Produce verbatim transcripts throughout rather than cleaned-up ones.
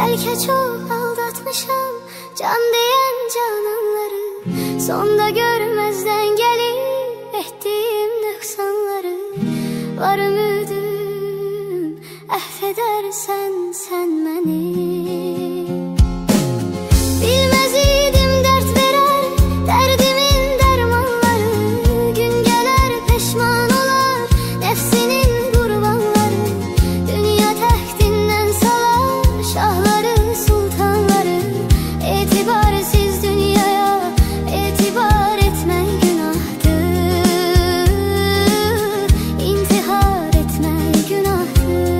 Belki çok aldatmışam can diyen cananları. Sonda görmezden gelip ettiğim nöksanları. Var ümidim affedersen sen beni. Bilmez idim dert verer derdimin dermanları. Gün gelir peşman olar nefsinin kurbanları. Dünya tehdinden salar şahları sultanları. İtibarsiz dünyaya itibar etme günahtır. İntihar etme günahtır.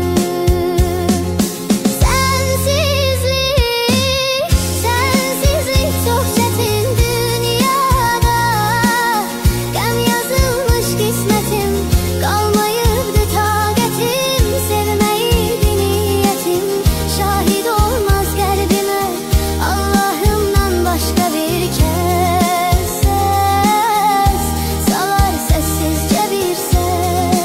Sensizlik, sensizlik çok çetin dünyada. Gam yazılmış kismetim, kalmayıptı taqetim. Sevmeydi niyetim, şahit olmaz kalbime Allah'ımdan başka bir kez. Ses salar sessizce bir ses.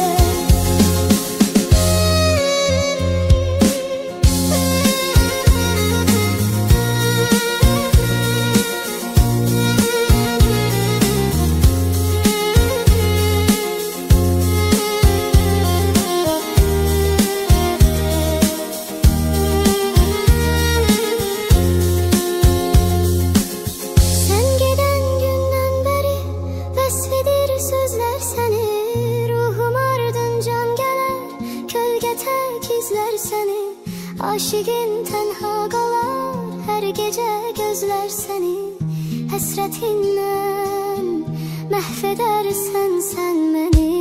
Sen giden günden beri vesfidir sözler seni. Ruhum ardıncan gelir kölge tek izler seni. Aşıkın tenha kalar her gece gözler seni. Hasretinden mahvedersen sen beni.